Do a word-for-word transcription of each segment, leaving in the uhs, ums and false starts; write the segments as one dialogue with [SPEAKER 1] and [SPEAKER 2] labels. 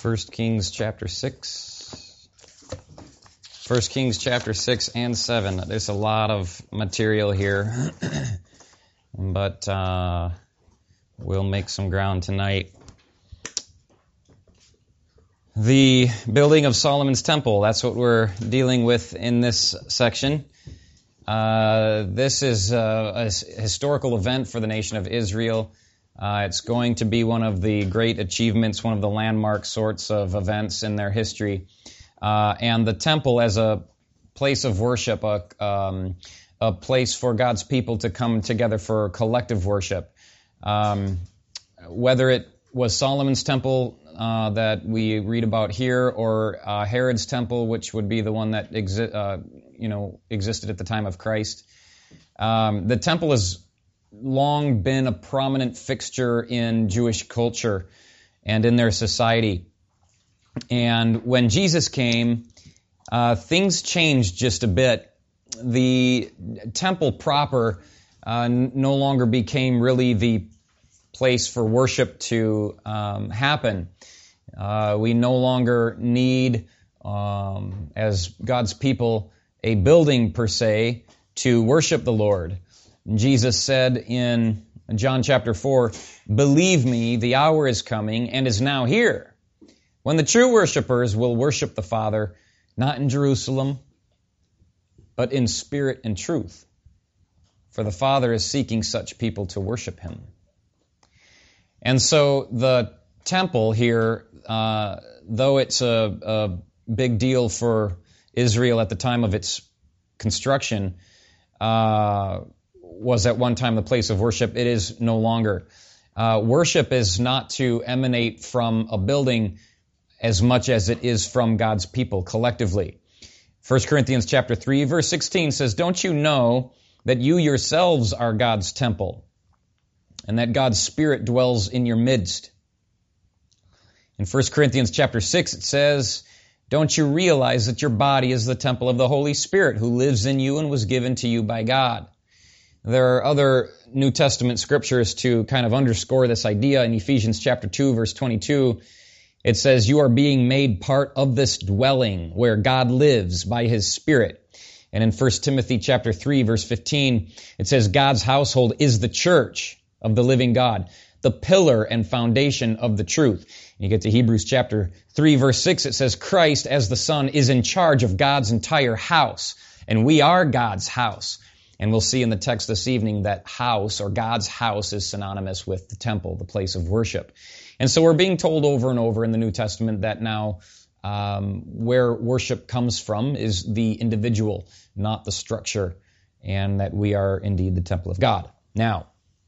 [SPEAKER 1] First Kings chapter six. First Kings chapter six and seven. There's a lot of material here, but uh, we'll make some ground tonight. The building of Solomon's temple, that's what we're dealing with in this section. Uh, this is a, a historical event for the nation of Israel. Uh, it's going to be one of the great achievements, one of the landmark sorts of events in their history. Uh, and the temple as a place of worship, a, um, a place for God's people to come together for collective worship. Um, whether it was Solomon's temple uh, that we read about here, or uh, Herod's temple, which would be the one that exi- uh, you know existed at the time of Christ, um, the temple is long been a prominent fixture in Jewish culture and in their society. And when Jesus came, uh, things changed just a bit. The temple proper uh, n- no longer became really the place for worship to um, happen. Uh, we no longer need, um, as God's people, a building per se to worship the Lord. Jesus said in John chapter four, "Believe me, the hour is coming and is now here, when the true worshipers will worship the Father, not in Jerusalem, but in spirit and truth. For the Father is seeking such people to worship Him." And so the temple here, uh, though it's a, a big deal for Israel at the time of its construction, uh, was at one time the place of worship. It is no longer. Uh, worship is not to emanate from a building as much as it is from God's people collectively. First Corinthians chapter three, verse sixteen says, "Don't you know that you yourselves are God's temple, and that God's Spirit dwells in your midst?" In First Corinthians chapter six, it says, "Don't you realize that your body is the temple of the Holy Spirit who lives in you and was given to you by God?" There are other New Testament scriptures to kind of underscore this idea. In Ephesians chapter two, verse twenty-two, it says, "You are being made part of this dwelling where God lives by His Spirit." And in First Timothy chapter three, verse fifteen, it says, "God's household is the church of the living God, the pillar and foundation of the truth." And you get to Hebrews chapter three, verse six, it says, "Christ as the Son is in charge of God's entire house, and we are God's house." And we'll see in the text this evening that house, or God's house, is synonymous with the temple, the place of worship. And so we're being told over and over in the New Testament that now um, where worship comes from is the individual, not the structure, and that we are indeed the temple of God. Now,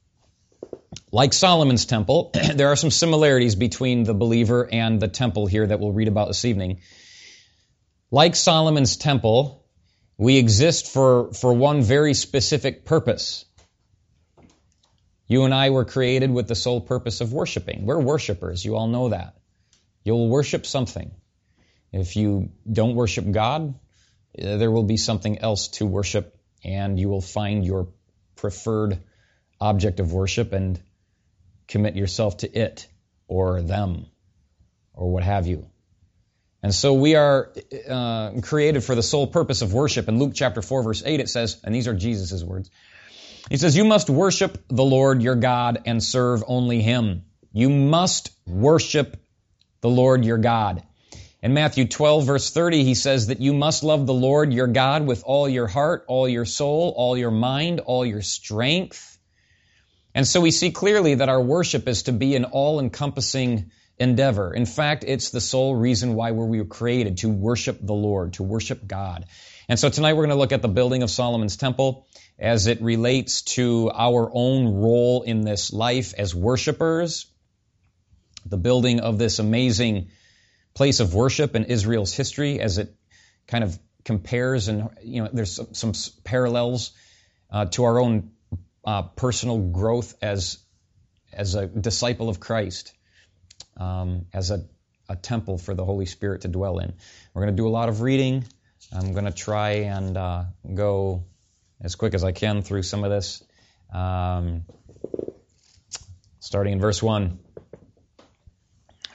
[SPEAKER 1] like Solomon's temple, there are some similarities between the believer and the temple here that we'll read about this evening. Like Solomon's temple, we exist for, for one very specific purpose. You and I were created with the sole purpose of worshiping. We're worshipers. You all know that. You'll worship something. If you don't worship God, there will be something else to worship, and you will find your preferred object of worship and commit yourself to it or them or what have you. And so we are uh, created for the sole purpose of worship. In Luke chapter four, verse eight, it says, and these are Jesus' words, he says, "You must worship the Lord your God and serve only Him." You must worship the Lord your God. In Matthew twelve, verse thirty, he says that you must love the Lord your God with all your heart, all your soul, all your mind, all your strength. And so we see clearly that our worship is to be an all-encompassing endeavor. In fact, it's the sole reason why we were created, to worship the Lord, to worship God. And so tonight we're going to look at the building of Solomon's temple as it relates to our own role in this life as worshipers, the building of this amazing place of worship in Israel's history as it kind of compares, and you know, there's some, some parallels uh, to our own uh, personal growth as as a disciple of Christ. Um, as a, a temple for the Holy Spirit to dwell in. We're going to do a lot of reading. I'm going to try and uh, go as quick as I can through some of this. Um, starting in verse one.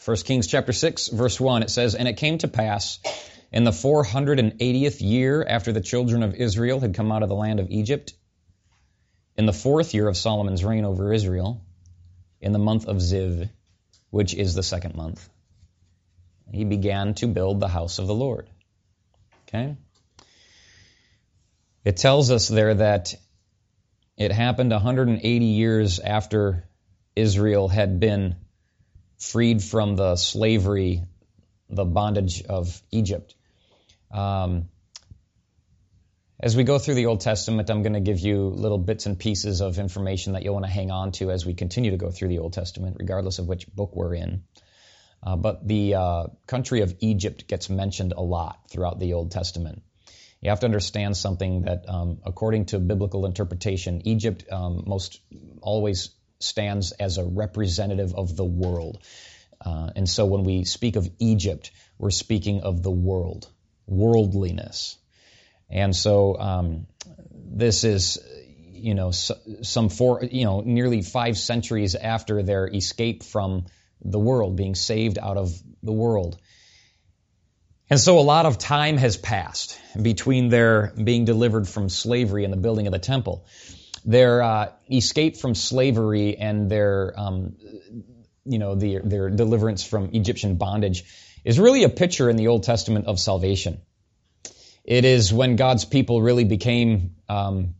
[SPEAKER 1] First Kings chapter six, verse one, it says, "And it came to pass in the four hundred eightieth year after the children of Israel had come out of the land of Egypt, in the fourth year of Solomon's reign over Israel, in the month of Ziv, which is the second month, he began to build the house of the Lord." Okay? It tells us there that it happened one hundred eighty years after Israel had been freed from the slavery, the bondage of Egypt. Um, as we go through the Old Testament, I'm going to give you little bits and pieces of information that you'll want to hang on to as we continue to go through the Old Testament, regardless of which book we're in. Uh, but the uh, country of Egypt gets mentioned a lot throughout the Old Testament. You have to understand something that, um, according to biblical interpretation, Egypt um, most always stands as a representative of the world. Uh, and so when we speak of Egypt, we're speaking of the world, worldliness. And so um, this is, you know, some four, you know, nearly five centuries after their escape from the world, being saved out of the world. And so a lot of time has passed between their being delivered from slavery and the building of the temple. Their uh, escape from slavery and their, um, you know, the, their deliverance from Egyptian bondage is really a picture in the Old Testament of salvation. It is when God's people really became um,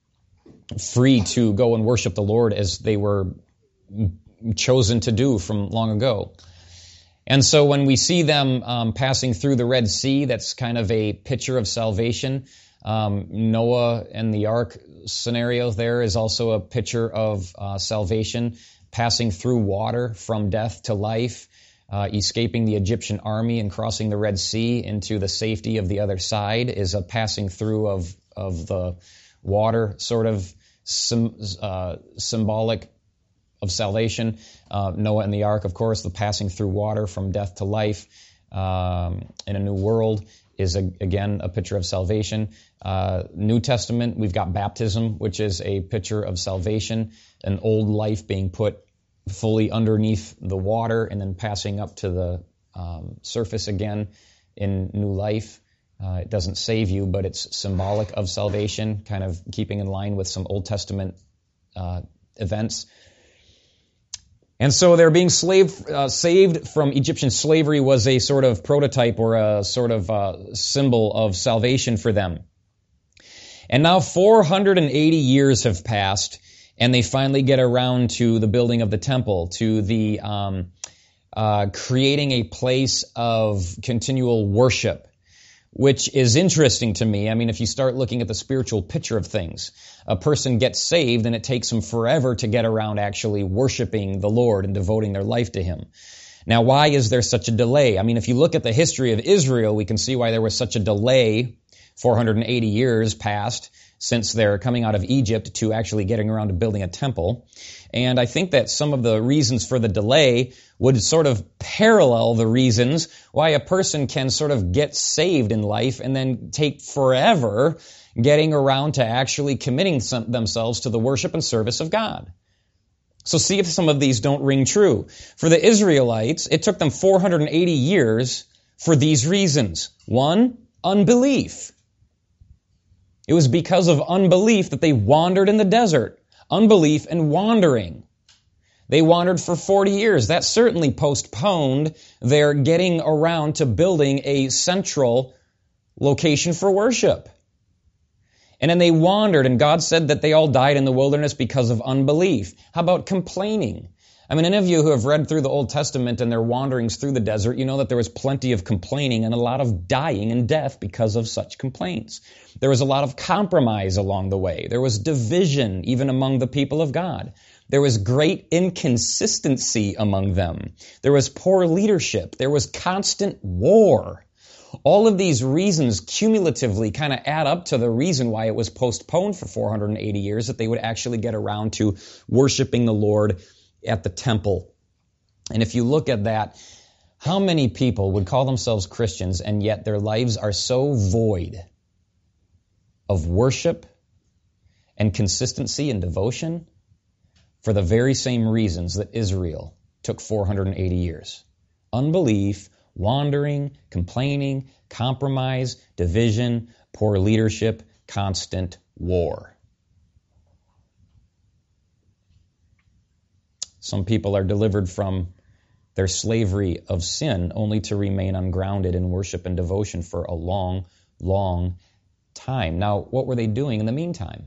[SPEAKER 1] free to go and worship the Lord as they were chosen to do from long ago. And so when we see them um, passing through the Red Sea, that's kind of a picture of salvation. Um, Noah and the ark scenario there is also a picture of uh, salvation, passing through water from death to life, uh, escaping the Egyptian army and crossing the Red Sea into the safety of the other side is a passing through of, of the water, sort of sim, uh, symbolic of salvation. Uh, Noah and the ark, of course, the passing through water from death to life um, in a new world is, a, again, a picture of salvation. Uh, New Testament, we've got baptism, which is a picture of salvation, an old life being put fully underneath the water and then passing up to the um, surface again in new life. Uh, it doesn't save you, but it's symbolic of salvation, kind of keeping in line with some Old Testament uh, events. And so their being slave, uh, saved from Egyptian slavery was a sort of prototype or a sort of uh, symbol of salvation for them. And now four hundred eighty years have passed, and they finally get around to the building of the temple, to the um, uh, creating a place of continual worship, which is interesting to me. I mean, if you start looking at the spiritual picture of things, a person gets saved and it takes them forever to get around actually worshiping the Lord and devoting their life to Him. Now, why is there such a delay? I mean, if you look at the history of Israel, we can see why there was such a delay, four hundred eighty years passed since they're coming out of Egypt to actually getting around to building a temple. And I think that some of the reasons for the delay would sort of parallel the reasons why a person can sort of get saved in life and then take forever getting around to actually committing some, themselves to the worship and service of God. So see if some of these don't ring true. For the Israelites, it took them four hundred eighty years for these reasons. One, unbelief. It was because of unbelief that they wandered in the desert. Unbelief and wandering. They wandered for forty years. That certainly postponed their getting around to building a central location for worship. And then they wandered, and God said that they all died in the wilderness because of unbelief. How about complaining? I mean, any of you who have read through the Old Testament and their wanderings through the desert, you know that there was plenty of complaining and a lot of dying and death because of such complaints. There was a lot of compromise along the way. There was division even among the people of God. There was great inconsistency among them. There was poor leadership. There was constant war. All of these reasons cumulatively kind of add up to the reason why it was postponed for four hundred eighty years, that they would actually get around to worshiping the Lord at the temple. And if you look at that, how many people would call themselves Christians and yet their lives are so void of worship and consistency and devotion for the very same reasons that Israel took four hundred eighty years? unbelief, wandering, complaining, compromise, division, poor leadership, constant war. Some people are delivered from their slavery of sin only to remain ungrounded in worship and devotion for a long, long time. Now, what were they doing in the meantime?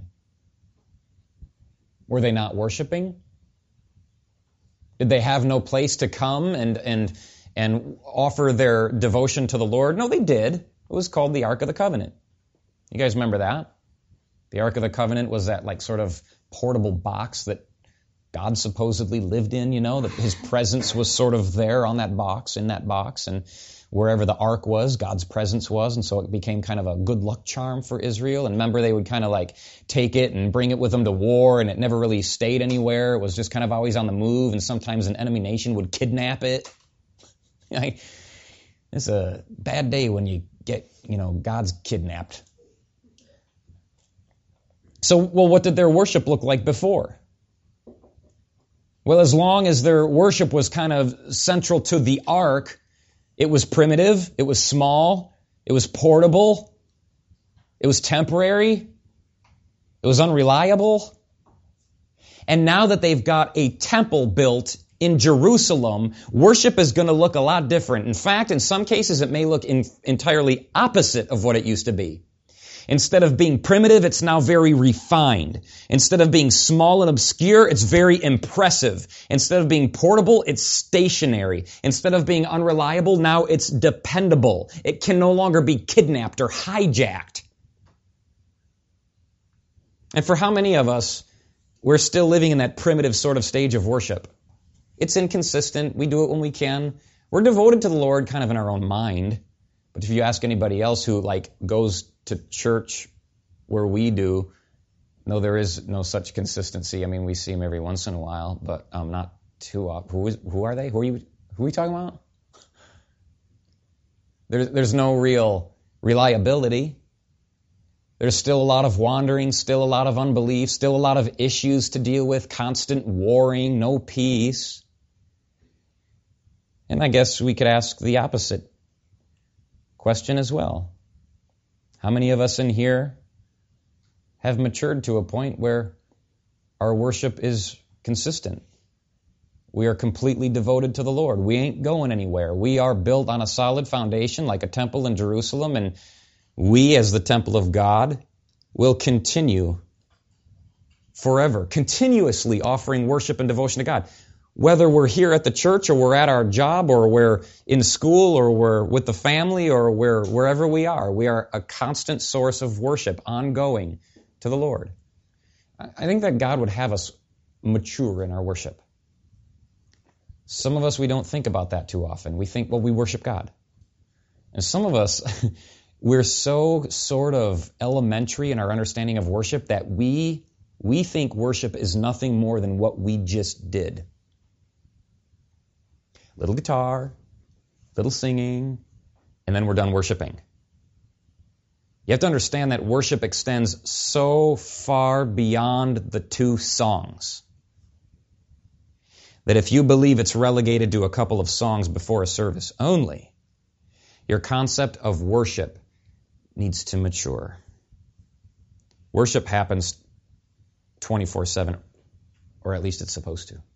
[SPEAKER 1] Were they not worshiping? Did they have no place to come and and and offer their devotion to the Lord? No, they did. It was called the Ark of the Covenant. You guys remember that? The Ark of the Covenant was that like sort of portable box that God supposedly lived in, you know, that his presence was sort of there on that box, in that box, and wherever the ark was, God's presence was, and so it became kind of a good luck charm for Israel. And remember, they would kind of like take it and bring it with them to war, and it never really stayed anywhere. It was just kind of always on the move, and sometimes an enemy nation would kidnap it. It's a bad day when you get, you know, God's kidnapped. So, well, what did their worship look like before? Well, as long as their worship was kind of central to the ark, it was primitive, it was small, it was portable, it was temporary, it was unreliable. And now that they've got a temple built in Jerusalem, worship is going to look a lot different. In fact, in some cases, it may look in, entirely opposite of what it used to be. Instead of being primitive, it's now very refined. Instead of being small and obscure, it's very impressive. Instead of being portable, it's stationary. Instead of being unreliable, now it's dependable. It can no longer be kidnapped or hijacked. And for how many of us, we're still living in that primitive sort of stage of worship? It's inconsistent. We do it when we can. We're devoted to the Lord kind of in our own mind. But if you ask anybody else who like goes to church where we do, no, there is no such consistency. I mean, we see them every once in a while, but um, not too often. Who is? Who are they? Who are you? Who are we talking about? There's there's no real reliability. There's still a lot of wandering, still a lot of unbelief, still a lot of issues to deal with, constant warring, no peace. And I guess we could ask the opposite question as well. How many of us in here have matured to a point where our worship is consistent? We are completely devoted to the Lord. We ain't going anywhere. We are built on a solid foundation like a temple in Jerusalem, and we as the temple of God will continue forever, continuously offering worship and devotion to God. Whether we're here at the church or we're at our job or we're in school or we're with the family or we're wherever we are, we are a constant source of worship, ongoing to the Lord. I think that God would have us mature in our worship. Some of us, we don't think about that too often. We think, well, we worship God. And some of us, we're so sort of elementary in our understanding of worship that we we think worship is nothing more than what we just did. Little guitar, little singing, and then we're done worshiping. You have to understand that worship extends so far beyond the two songs that if you believe it's relegated to a couple of songs before a service only, your concept of worship needs to mature. Worship happens twenty-four seven, or at least it's supposed to.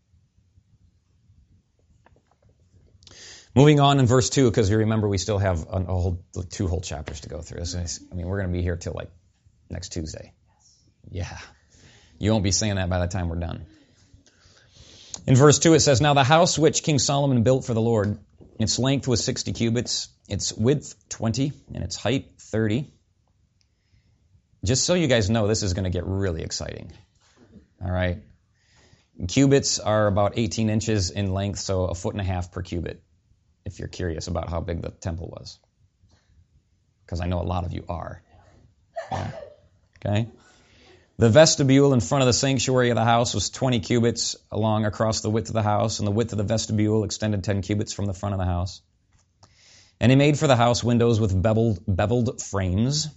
[SPEAKER 1] Moving on in verse two, because you remember we still have a whole, two whole chapters to go through. I mean, we're going to be here till like next Tuesday. Yeah. You won't be saying that by the time we're done. In verse two it says, "Now the house which King Solomon built for the Lord, its length was sixty cubits, its width twenty, and its height thirty." Just so you guys know, this is going to get really exciting. All right? Cubits are about eighteen inches in length, so a foot and a half per cubit, if you're curious about how big the temple was. Because I know a lot of you are. Yeah. Okay? The vestibule in front of the sanctuary of the house was twenty cubits along across the width of the house, and the width of the vestibule extended ten cubits from the front of the house. And he made for the house windows with beveled, beveled frames.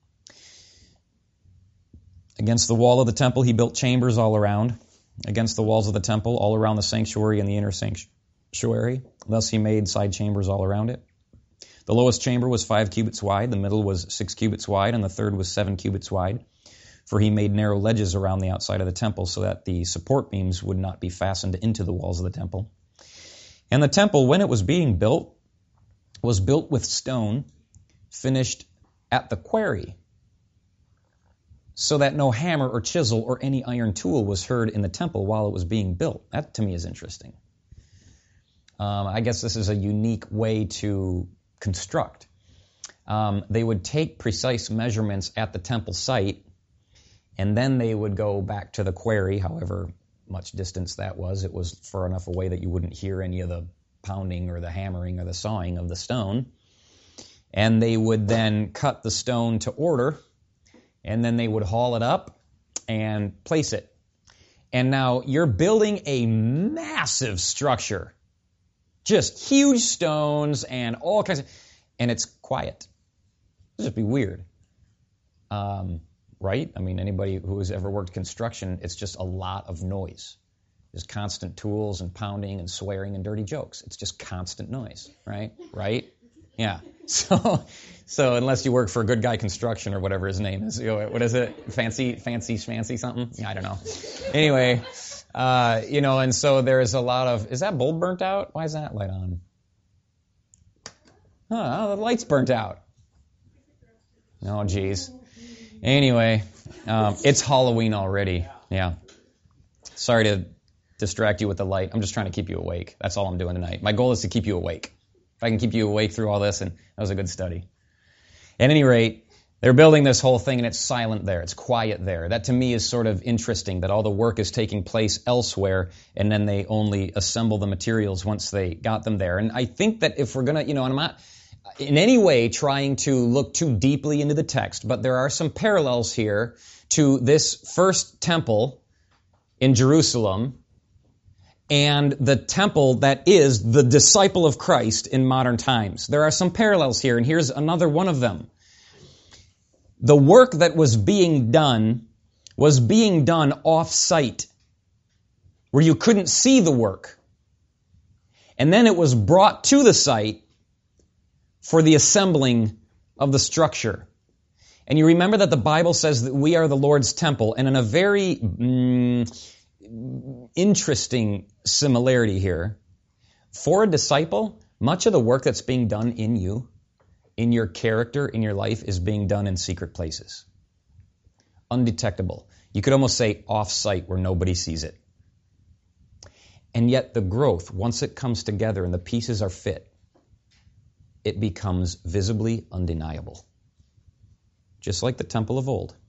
[SPEAKER 1] Against the wall of the temple he built chambers all around. Against the walls of the temple, all around the sanctuary and the inner sanctuary. sanctuary. Thus he made side chambers all around it. The lowest chamber was five cubits wide, the middle was six cubits wide, and the third was seven cubits wide. For he made narrow ledges around the outside of the temple so that the support beams would not be fastened into the walls of the temple. And the temple, when it was being built, was built with stone, finished at the quarry, so that no hammer or chisel or any iron tool was heard in the temple while it was being built. That to me is interesting. Um, I guess this is a unique way to construct. Um, they would take precise measurements at the temple site, and then they would go back to the quarry, however much distance that was. It was far enough away that you wouldn't hear any of the pounding or the hammering or the sawing of the stone. And they would then cut the stone to order, and then they would haul it up and place it. And now you're building a massive structure. Just huge stones and all kinds of... And it's quiet. It'll just be weird. Um, right? I mean, anybody who has ever worked construction, it's just a lot of noise. There's constant tools and pounding and swearing and dirty jokes. It's just constant noise, right? Right? Yeah. So, so unless you work for Good Guy Construction or whatever his name is, you know, what is it? Fancy, fancy, schmancy something? I don't know. Anyway, uh, you know, and so there's a lot of, is that bulb burnt out? Why is that light on? Huh, the light's burnt out. Oh, geez. Anyway, um, it's Halloween already. Yeah. Sorry to distract you with the light. I'm just trying to keep you awake. That's all I'm doing tonight. My goal is to keep you awake. If I can keep you awake through all this, and that was a good study. At any rate, they're building this whole thing, and it's silent there. It's quiet there. That to me is sort of interesting, that all the work is taking place elsewhere, and then they only assemble the materials once they got them there. And I think that if we're going to, you know, and I'm not in any way trying to look too deeply into the text, but there are some parallels here to this first temple in Jerusalem and the temple that is the disciple of Christ in modern times. There are some parallels here, and here's another one of them. The work that was being done was being done off-site, where you couldn't see the work. And then it was brought to the site for the assembling of the structure. And you remember that the Bible says that we are the Lord's temple, and in a very mm, interesting similarity here, for a disciple, much of the work that's being done in you, in your character, in your life, is being done in secret places. Undetectable. You could almost say off-site where nobody sees it. And yet the growth, once it comes together and the pieces are fit, it becomes visibly undeniable. Just like the temple of old.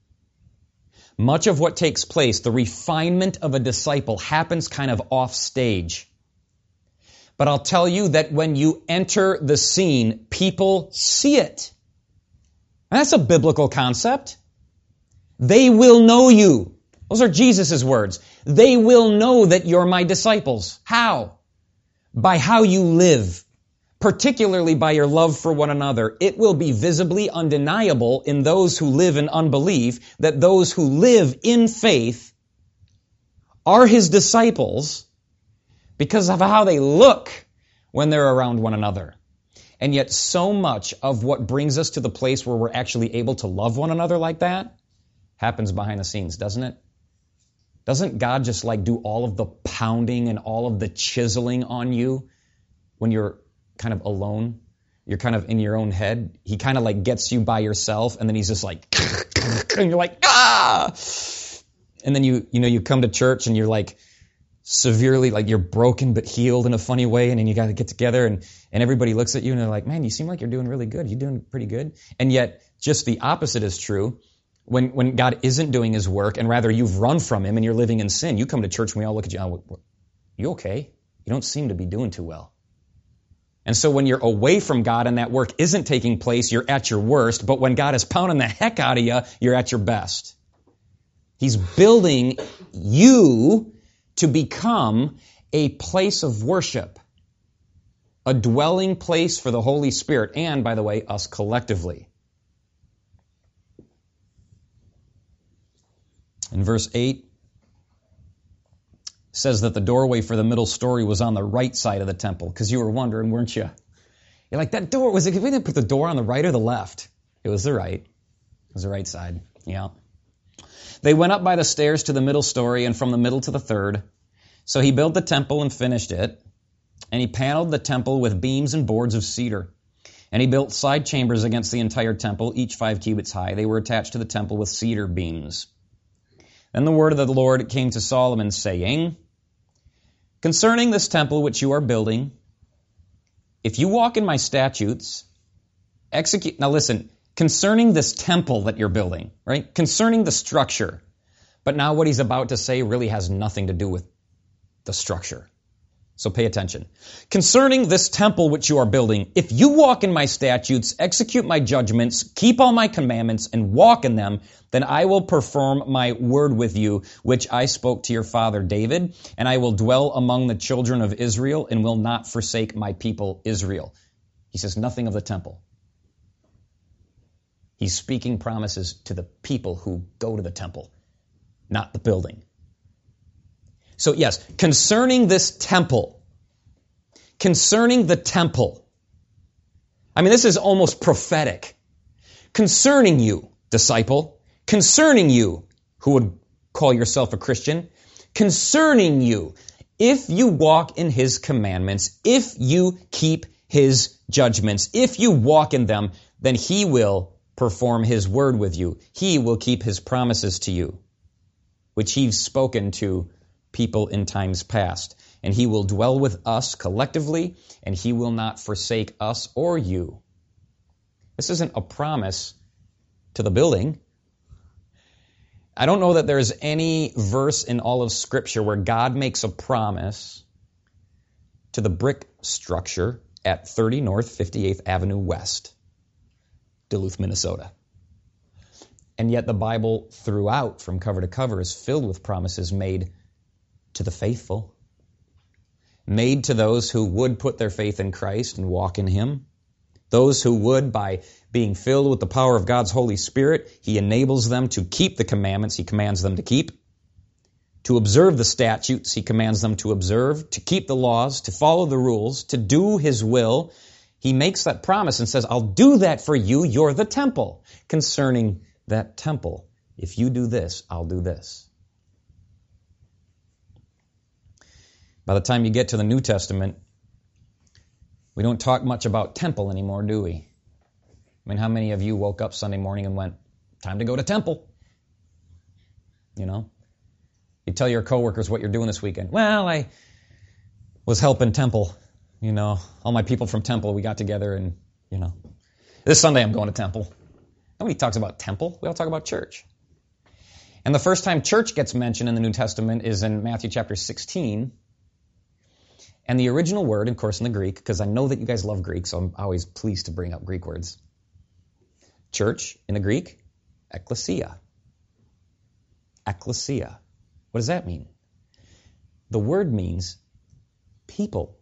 [SPEAKER 1] Much of what takes place, the refinement of a disciple, happens kind of off stage. But I'll tell you that when you enter the scene, people see it. And that's a biblical concept. They will know you. Those are Jesus' words. They will know that you're my disciples. How? By how you live. Particularly by your love for one another. It will be visibly undeniable in those who live in unbelief that those who live in faith are his disciples because of how they look when they're around one another. And yet so much of what brings us to the place where we're actually able to love one another like that happens behind the scenes, doesn't it? Doesn't God just like do all of the pounding and all of the chiseling on you when you're kind of alone? You're kind of in your own head. He kind of like gets you by yourself, and then he's just like, and you're like, ah! And then you, you know, you come to church and you're like severely, like you're broken but healed in a funny way, and then you got to get together, and, and everybody looks at you and they're like, man, you seem like you're doing really good. You're doing pretty good. And yet just the opposite is true. When, when God isn't doing his work, and rather you've run from him and you're living in sin, you come to church and we all look at you, oh, you okay? You don't seem to be doing too well. And so when you're away from God and that work isn't taking place, you're at your worst. But when God is pounding the heck out of you, you're at your best. He's building you to become a place of worship, a dwelling place for the Holy Spirit, and, by the way, us collectively. In verse eight, says that the doorway for the middle story was on the right side of the temple, because you were wondering, weren't you? You're like, that door, was it, we didn't put the door on the right or the left? It was the right. It was the right side, yeah. They went up by the stairs to the middle story and from the middle to the third. So he built the temple and finished it. And he paneled the temple with beams and boards of cedar. And he built side chambers against the entire temple, each five cubits high. They were attached to the temple with cedar beams. Then the word of the Lord came to Solomon, saying, concerning this temple which you are building, if you walk in my statutes, execute... Now listen, concerning this temple that you're building, right? Concerning the structure. But now what he's about to say really has nothing to do with the structure. So pay attention. Concerning this temple which you are building, if you walk in my statutes, execute my judgments, keep all my commandments, and walk in them, then I will perform my word with you, which I spoke to your father David, and I will dwell among the children of Israel, and will not forsake my people Israel. He says nothing of the temple. He's speaking promises to the people who go to the temple, not the building. So yes, concerning this temple, concerning the temple, I mean, this is almost prophetic. Concerning you, disciple, concerning you, who would call yourself a Christian, concerning you, if you walk in his commandments, if you keep his judgments, if you walk in them, then he will perform his word with you. He will keep his promises to you, which he's spoken to people in times past. And he will dwell with us collectively, and he will not forsake us or you. This isn't a promise to the building. I don't know that there's any verse in all of Scripture where God makes a promise to the brick structure at thirty North fifty-eighth Avenue West, Duluth, Minnesota. And yet the Bible throughout, from cover to cover, is filled with promises made to the faithful, made to those who would put their faith in Christ and walk in him, those who would, by being filled with the power of God's Holy Spirit, he enables them to keep the commandments he commands them to keep, to observe the statutes he commands them to observe, to keep the laws, to follow the rules, to do his will. He makes that promise and says, I'll do that for you, you're the temple. Concerning that temple, if you do this, I'll do this. By the time you get to the New Testament, we don't talk much about temple anymore, do we? I mean, how many of you woke up Sunday morning and went, time to go to temple? You know? You tell your coworkers what you're doing this weekend. Well, I was helping temple. You know, all my people from temple, we got together and, you know, this Sunday I'm going to temple. Nobody talks about temple. We all talk about church. And the first time church gets mentioned in the New Testament is in Matthew chapter sixteen. And the original word, of course, in the Greek, because I know that you guys love Greek, so I'm always pleased to bring up Greek words. Church, in the Greek, ekklesia. Ekklesia. What does that mean? The word means people.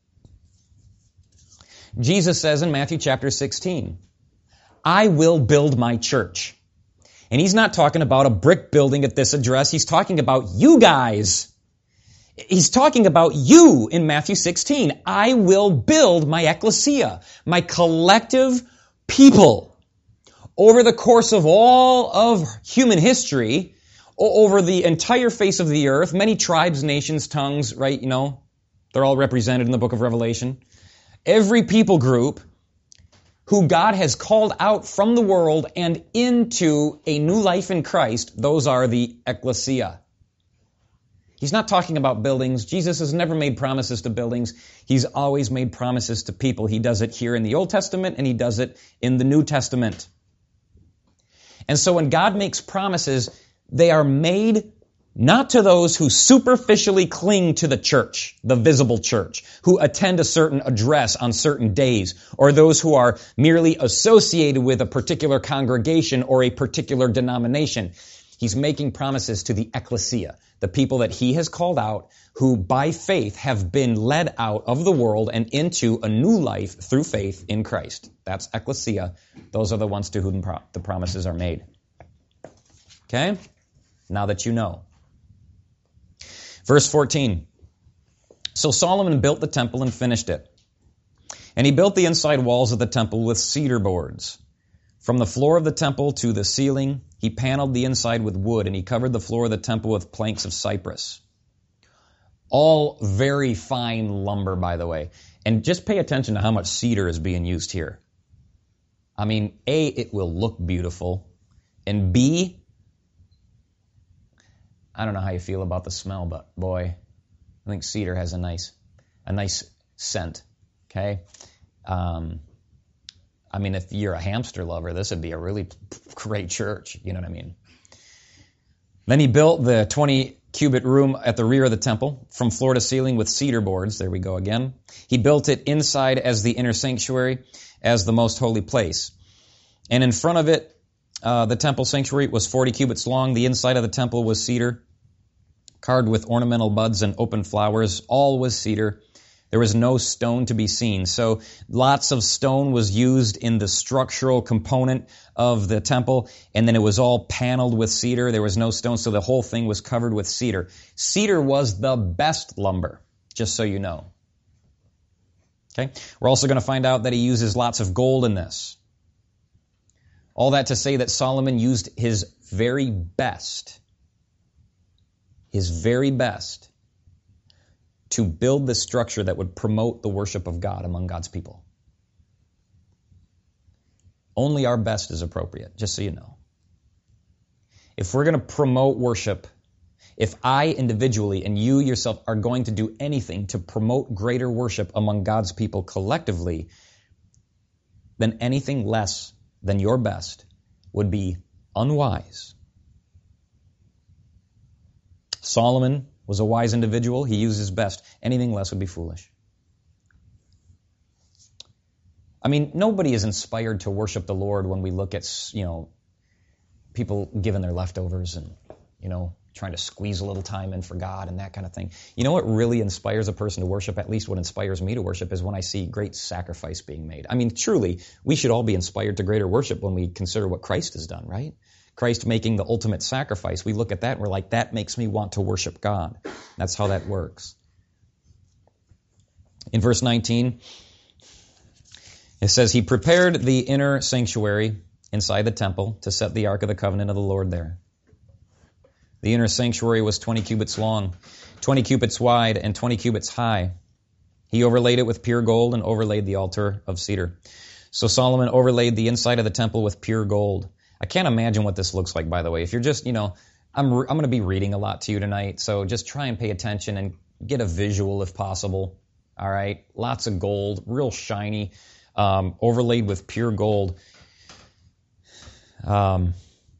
[SPEAKER 1] Jesus says in Matthew chapter sixteen, I will build my church. And he's not talking about a brick building at this address. He's talking about you guys. He's talking about you in Matthew sixteen. I will build my ekklesia, my collective people. Over the course of all of human history, over the entire face of the earth, many tribes, nations, tongues, right, you know, they're all represented in the book of Revelation. Every people group who God has called out from the world and into a new life in Christ, those are the ekklesia. He's not talking about buildings. Jesus has never made promises to buildings. He's always made promises to people. He does it here in the Old Testament, and he does it in the New Testament. And so when God makes promises, they are made not to those who superficially cling to the church, the visible church, who attend a certain address on certain days, or those who are merely associated with a particular congregation or a particular denomination. He's making promises to the ekklesia, the people that he has called out, who by faith have been led out of the world and into a new life through faith in Christ. That's ekklesia. Those are the ones to whom the promises are made. Okay? Now that you know. Verse fourteen. So Solomon built the temple and finished it. And he built the inside walls of the temple with cedar boards. From the floor of the temple to the ceiling, he paneled the inside with wood, and he covered the floor of the temple with planks of cypress. All very fine lumber, by the way. And just pay attention to how much cedar is being used here. I mean, A, it will look beautiful. And B, I don't know how you feel about the smell, but boy, I think cedar has a nice, a nice scent. Okay? Um, I mean, if you're a hamster lover, this would be a really great church. You know what I mean? Then he built the twenty cubit room at the rear of the temple, from floor to ceiling with cedar boards. There we go again. He built it inside as the inner sanctuary, as the most holy place. And in front of it, uh, the temple sanctuary was forty cubits long. The inside of the temple was cedar, carved with ornamental buds and open flowers. All was cedar. There was no stone to be seen. So lots of stone was used in the structural component of the temple, and then it was all paneled with cedar. There was no stone, so the whole thing was covered with cedar. Cedar was the best lumber, just so you know. Okay? We're also going to find out that he uses lots of gold in this. All that to say that Solomon used his very best, his very best, to build the structure that would promote the worship of God among God's people. Only our best is appropriate, just so you know. If we're going to promote worship, if I individually and you yourself are going to do anything to promote greater worship among God's people collectively, then anything less than your best would be unwise. Solomon was a wise individual. He used his best. Anything less would be foolish. I mean, nobody is inspired to worship the Lord when we look at, you know, people giving their leftovers and, you know, trying to squeeze a little time in for God and that kind of thing. You know what really inspires a person to worship, at least what inspires me to worship, is when I see great sacrifice being made. I mean, truly, we should all be inspired to greater worship when we consider what Christ has done, right? Christ making the ultimate sacrifice. We look at that and we're like, that makes me want to worship God. That's how that works. In verse nineteen, it says, he prepared the inner sanctuary inside the temple to set the Ark of the Covenant of the Lord there. The inner sanctuary was twenty cubits long, twenty cubits wide, and twenty cubits high. He overlaid it with pure gold and overlaid the altar of cedar. So Solomon overlaid the inside of the temple with pure gold. I can't imagine what this looks like, by the way. If you're just, you know, I'm re- I'm going to be reading a lot to you tonight, so just try and pay attention and get a visual if possible. All right? Lots of gold, real shiny, um, overlaid with pure gold. Um,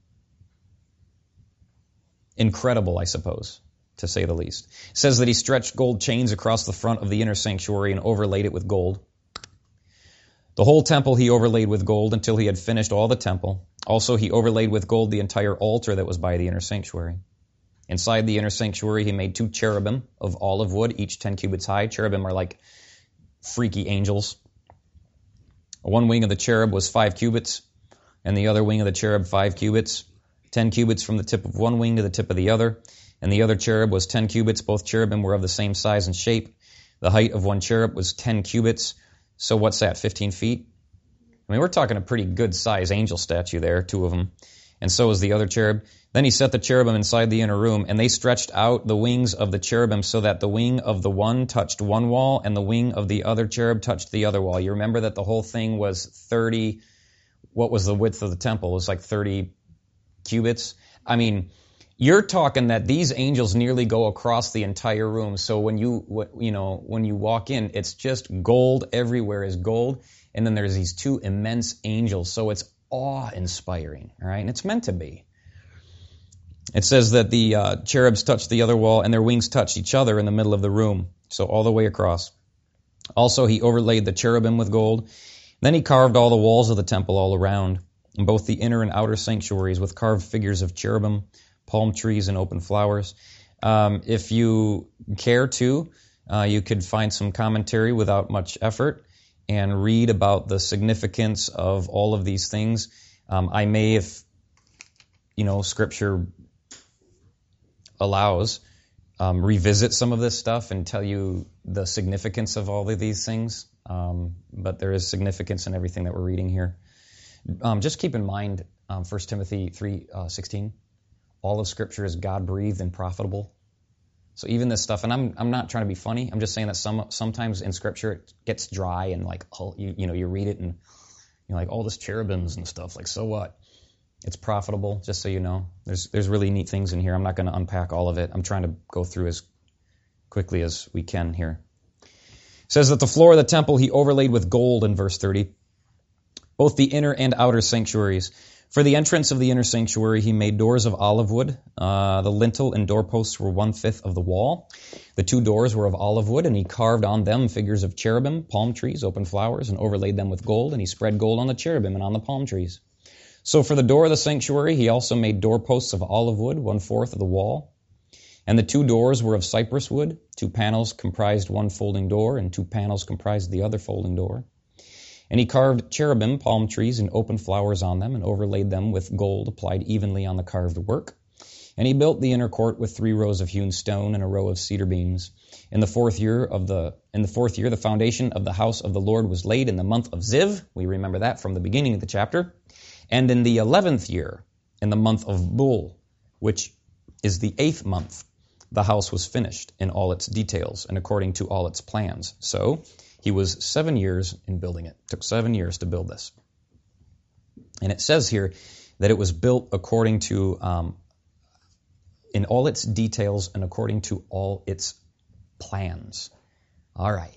[SPEAKER 1] incredible, I suppose, to say the least. It says that he stretched gold chains across the front of the inner sanctuary and overlaid it with gold. The whole temple he overlaid with gold until he had finished all the temple. Also, he overlaid with gold the entire altar that was by the inner sanctuary. Inside the inner sanctuary, he made two cherubim of olive wood, each ten cubits high. Cherubim are like freaky angels. One wing of the cherub was five cubits, and the other wing of the cherub five cubits, ten cubits from the tip of one wing to the tip of the other. And the other cherub was ten cubits. Both cherubim were of the same size and shape. The height of one cherub was ten cubits. So what's that, fifteen feet? I mean, we're talking a pretty good-sized angel statue there, two of them. And so was the other cherub. Then he set the cherubim inside the inner room, and they stretched out the wings of the cherubim so that the wing of the one touched one wall, and the wing of the other cherub touched the other wall. You remember that the whole thing was thirty, what was the width of the temple? It was like thirty cubits. I mean, you're talking that these angels nearly go across the entire room. So when you, you know, when you walk in, it's just gold. Everywhere is gold. And then there's these two immense angels. So it's awe-inspiring, all right? And it's meant to be. It says that the uh, cherubs touched the other wall and their wings touched each other in the middle of the room. So all the way across. Also, he overlaid the cherubim with gold. Then he carved all the walls of the temple all around, in both the inner and outer sanctuaries, with carved figures of cherubim, palm trees, and open flowers. Um, if you care to, uh, you could find some commentary without much effort and read about the significance of all of these things. Um, I may, if you know, Scripture allows, um, revisit some of this stuff and tell you the significance of all of these things. Um, but there is significance in everything that we're reading here. Um, just keep in mind, um, First Timothy three sixteen, all of Scripture is God-breathed and profitable. So even this stuff, and I'm I'm not trying to be funny. I'm just saying that some sometimes in Scripture it gets dry and like oh, you you know you read it and you're like all this cherubims and stuff. Like so what? It's profitable. Just so you know, there's there's really neat things in here. I'm not going to unpack all of it. I'm trying to go through as quickly as we can here. It says that the floor of the temple he overlaid with gold in verse thirty, both the inner and outer sanctuaries. For the entrance of the inner sanctuary, he made doors of olive wood. Uh, the lintel and doorposts were one-fifth of the wall. The two doors were of olive wood, and he carved on them figures of cherubim, palm trees, open flowers, and overlaid them with gold, and he spread gold on the cherubim and on the palm trees. So for the door of the sanctuary, he also made doorposts of olive wood, one-fourth of the wall. And the two doors were of cypress wood. Two panels comprised one folding door, and two panels comprised the other folding door. And he carved cherubim, palm trees, and open flowers on them, and overlaid them with gold applied evenly on the carved work. And he built the inner court with three rows of hewn stone and a row of cedar beams. In the fourth year of the in the fourth year, the foundation of the house of the Lord was laid in the month of Ziv. We remember that from the beginning of the chapter. And in the eleventh year, in the month of Bul, which is the eighth month, the house was finished in all its details and according to all its plans. So he was seven years in building it. It took seven years to build this. And it says here that it was built according to, um, in all its details and according to all its plans. All right.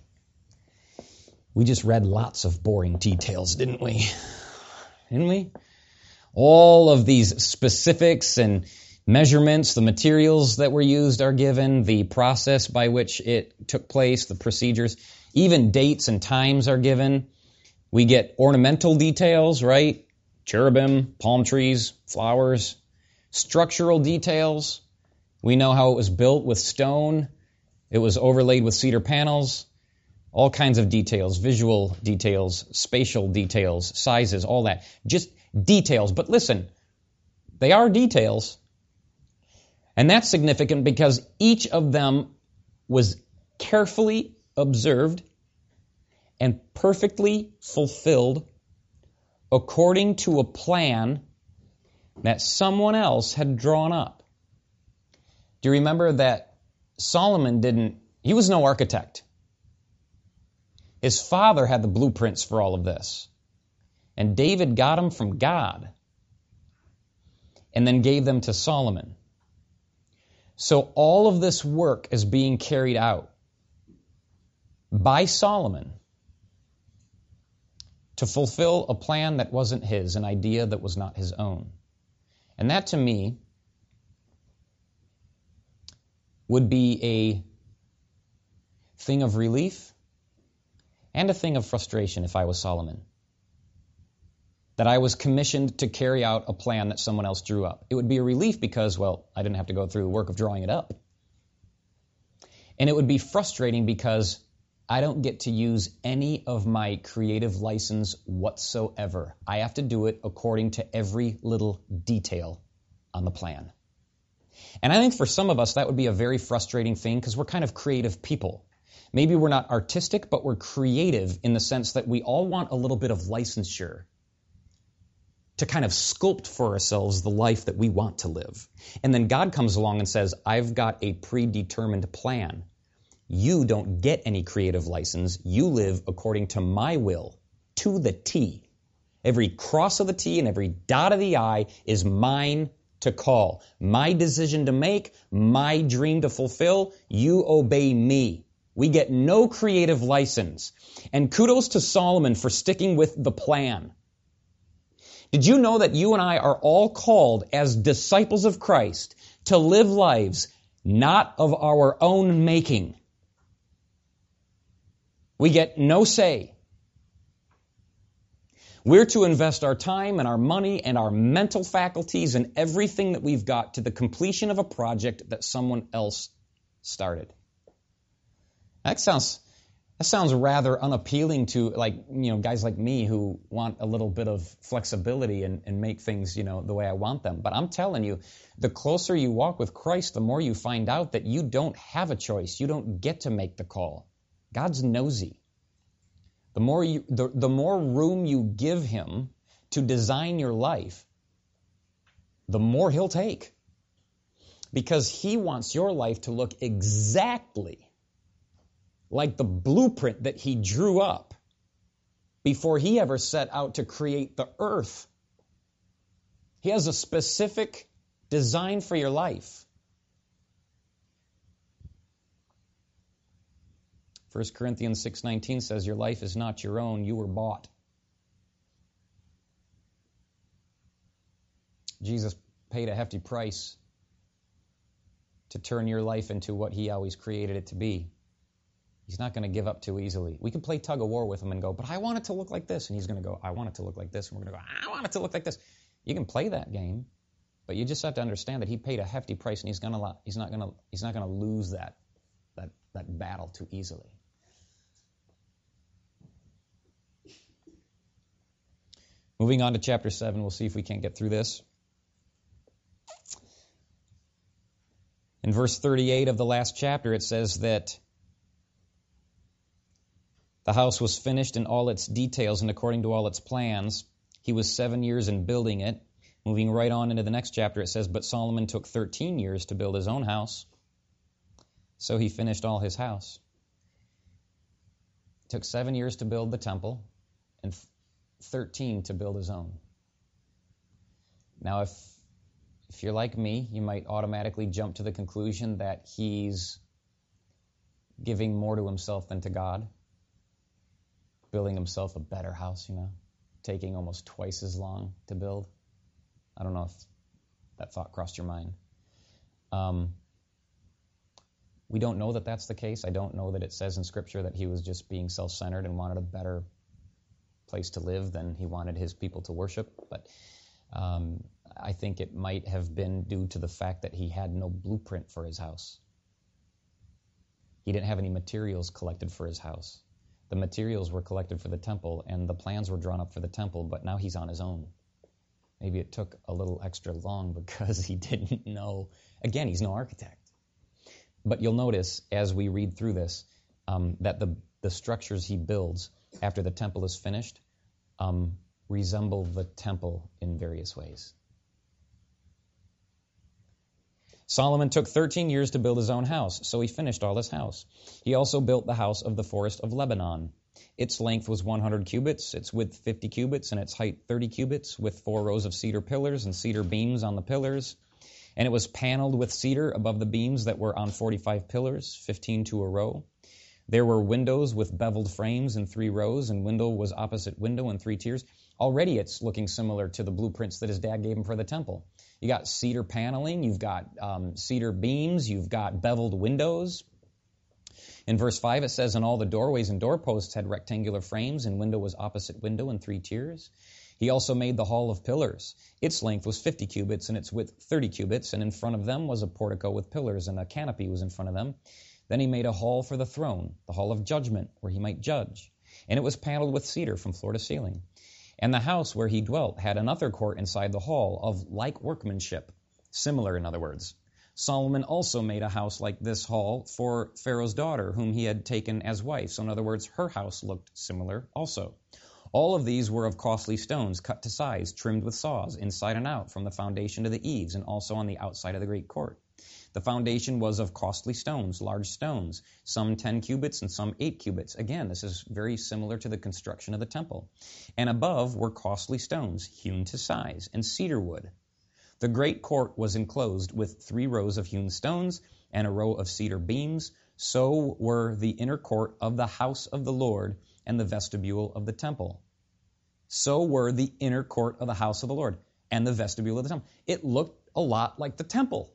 [SPEAKER 1] We just read lots of boring details, didn't we? Didn't we? All of these specifics and measurements, the materials that were used are given, the process by which it took place, the procedures. Even dates and times are given. We get ornamental details, right? Cherubim, palm trees, flowers. Structural details. We know how it was built with stone. It was overlaid with cedar panels. All kinds of details, visual details, spatial details, sizes, all that. Just details. But listen, they are details. And that's significant because each of them was carefully observed and perfectly fulfilled according to a plan that someone else had drawn up. Do you remember that Solomon didn't, he was no architect. His father had the blueprints for all of this. And David got them from God and then gave them to Solomon. So all of this work is being carried out by Solomon to fulfill a plan that wasn't his, an idea that was not his own. And that to me would be a thing of relief and a thing of frustration if I was Solomon. That I was commissioned to carry out a plan that someone else drew up. It would be a relief because, well, I didn't have to go through the work of drawing it up. And it would be frustrating because I don't get to use any of my creative license whatsoever. I have to do it according to every little detail on the plan. And I think for some of us that would be a very frustrating thing because we're kind of creative people. Maybe we're not artistic, but we're creative in the sense that we all want a little bit of licensure to kind of sculpt for ourselves the life that we want to live. And then God comes along and says, I've got a predetermined plan. You don't get any creative license. You live according to my will, to the T. Every cross of the T and every dot of the I is mine to call. My decision to make, my dream to fulfill. You obey me. We get no creative license. And kudos to Solomon for sticking with the plan. Did you know that you and I are all called as disciples of Christ to live lives not of our own making? We get no say. We're to invest our time and our money and our mental faculties and everything that we've got to the completion of a project that someone else started. That sounds That sounds rather unappealing to like you know guys like me who want a little bit of flexibility and, and make things you know the way I want them. But I'm telling you, the closer you walk with Christ, the more you find out that you don't have a choice. You don't get to make the call. God's nosy. The more you, the, the more room you give Him to design your life, the more He'll take. Because He wants your life to look exactly like the blueprint that He drew up before He ever set out to create the earth. He has a specific design for your life. First Corinthians six nineteen says, your life is not your own, you were bought. Jesus paid a hefty price to turn your life into what He always created it to be. He's not going to give up too easily. We can play tug of war with Him and go, but I want it to look like this. And He's going to go, I want it to look like this. And we're going to go, I want it to look like this. You can play that game, but you just have to understand that He paid a hefty price, and He's going to He's not going to He's not going to lose that that that battle too easily. Moving on to chapter seven, we'll see if we can't get through this. In verse thirty-eight of the last chapter, it says that the house was finished in all its details and according to all its plans. He was seven years in building it. Moving right on into the next chapter, it says, but Solomon took thirteen years to build his own house, so he finished all his house. It took seven years to build the temple and thirteen to build his own. Now, if if you're like me, you might automatically jump to the conclusion that he's giving more to himself than to God. Building himself a better house, you know, taking almost twice as long to build. I don't know if that thought crossed your mind. Um, we don't know that that's the case. I don't know that it says in Scripture that he was just being self-centered and wanted a better place to live than he wanted his people to worship. But um, I think it might have been due to the fact that he had no blueprint for his house. He didn't have any materials collected for his house. The materials were collected for the temple, and the plans were drawn up for the temple, but now he's on his own. Maybe it took a little extra long because he didn't know. Again, he's no architect. But you'll notice as we read through this um, that the, the structures he builds after the temple is finished um, resemble the temple in various ways. Solomon took thirteen years to build his own house, so he finished all his house. He also built the house of the forest of Lebanon. Its length was one hundred cubits, its width fifty cubits, and its height thirty cubits, with four rows of cedar pillars and cedar beams on the pillars. And it was paneled with cedar above the beams that were on forty-five pillars, fifteen to a row. There were windows with beveled frames in three rows, and window was opposite window in three tiers. Already it's looking similar to the blueprints that his dad gave him for the temple. You got cedar paneling, you've got um, cedar beams, you've got beveled windows. In verse five it says, and all the doorways and doorposts had rectangular frames, and window was opposite window in three tiers. He also made the hall of pillars. Its length was fifty cubits, and its width thirty cubits, and in front of them was a portico with pillars, and a canopy was in front of them. Then he made a hall for the throne, the hall of judgment, where he might judge. And it was paneled with cedar from floor to ceiling. And the house where he dwelt had another court inside the hall of like workmanship, similar in other words. Solomon also made a house like this hall for Pharaoh's daughter, whom he had taken as wife. So in other words, her house looked similar also. All of these were of costly stones, cut to size, trimmed with saws, inside and out, from the foundation to the eaves, and also on the outside of the great court. The foundation was of costly stones, large stones, some ten cubits and some eight cubits. Again, this is very similar to the construction of the temple. And above were costly stones, hewn to size, and cedar wood. The great court was enclosed with three rows of hewn stones and a row of cedar beams. So were the inner court of the house of the Lord and the vestibule of the temple. So were the inner court of the house of the Lord and the vestibule of the temple. It looked a lot like the temple,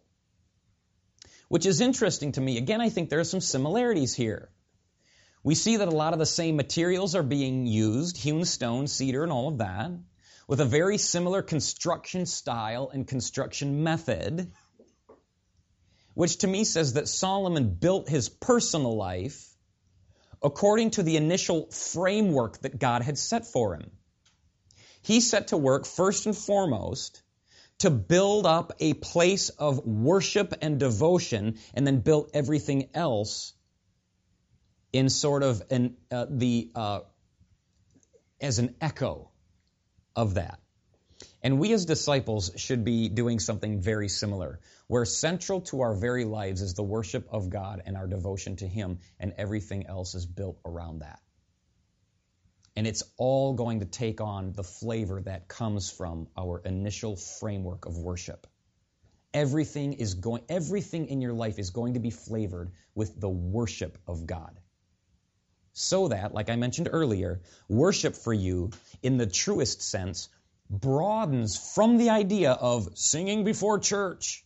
[SPEAKER 1] which is interesting to me. Again, I think there are some similarities here. We see that a lot of the same materials are being used, hewn stone, cedar, and all of that, with a very similar construction style and construction method, which to me says that Solomon built his personal life according to the initial framework that God had set for him. He set to work first and foremost to build up a place of worship and devotion, and then built everything else in sort of an uh, the uh, as an echo of that. And we as disciples should be doing something very similar, where central to our very lives is the worship of God and our devotion to Him, and everything else is built around that. And it's all going to take on the flavor that comes from our initial framework of worship. Everything is going, everything in your life is going to be flavored with the worship of God. So that, like I mentioned earlier, worship for you, in the truest sense, broadens from the idea of singing before church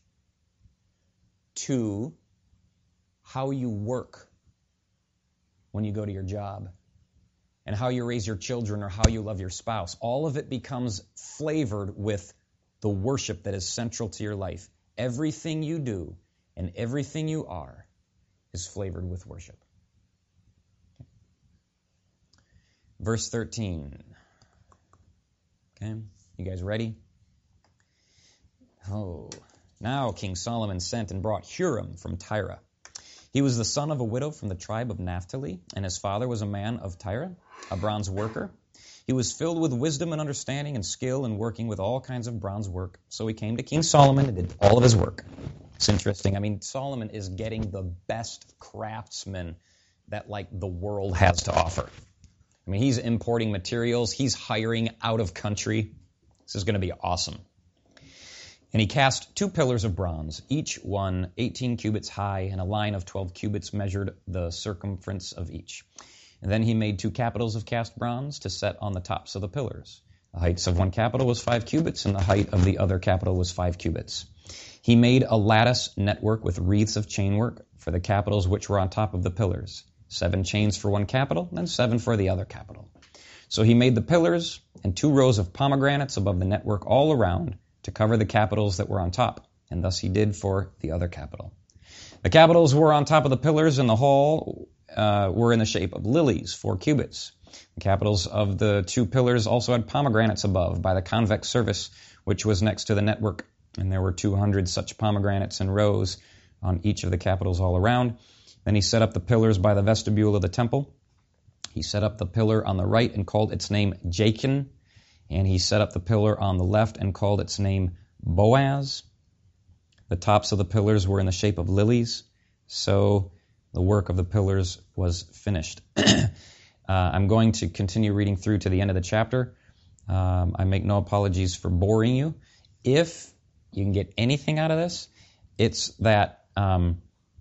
[SPEAKER 1] to how you work when you go to your job, and how you raise your children, or how you love your spouse. All of it becomes flavored with the worship that is central to your life. Everything you do and everything you are is flavored with worship. Verse thirteen. Okay, you guys ready? Oh, now King Solomon sent and brought Huram from Tyre. He was the son of a widow from the tribe of Naphtali, and his father was a man of Tyre, a bronze worker. He was filled with wisdom and understanding and skill in working with all kinds of bronze work. So he came to King Solomon and did all of his work. It's interesting. I mean, Solomon is getting the best craftsmen that, like, the world has to offer. I mean, he's importing materials. He's hiring out of country. This is going to be awesome. And he cast two pillars of bronze, each one eighteen cubits high, and a line of twelve cubits measured the circumference of each. And then he made two capitals of cast bronze to set on the tops of the pillars. The height of one capital was five cubits, and the height of the other capital was five cubits. He made a lattice network with wreaths of chainwork for the capitals which were on top of the pillars. Seven chains for one capital, and seven for the other capital. So he made the pillars and two rows of pomegranates above the network all around, to cover the capitals that were on top, and thus he did for the other capital. The capitals were on top of the pillars, and the hall uh, were in the shape of lilies, four cubits. The capitals of the two pillars also had pomegranates above, by the convex surface, which was next to the network, and there were two hundred such pomegranates in rows on each of the capitals all around. Then he set up the pillars by the vestibule of the temple. He set up the pillar on the right and called its name Jachin, and he set up the pillar on the left and called its name Boaz. The tops of the pillars were in the shape of lilies, so the work of the pillars was finished. uh, I'm going to continue reading through to the end of the chapter. Um, I make no apologies for boring you. If you can get anything out of this, it's that um,